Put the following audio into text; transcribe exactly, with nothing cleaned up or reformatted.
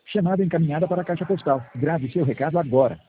Chamada encaminhada para a caixa postal. Grave seu recado agora.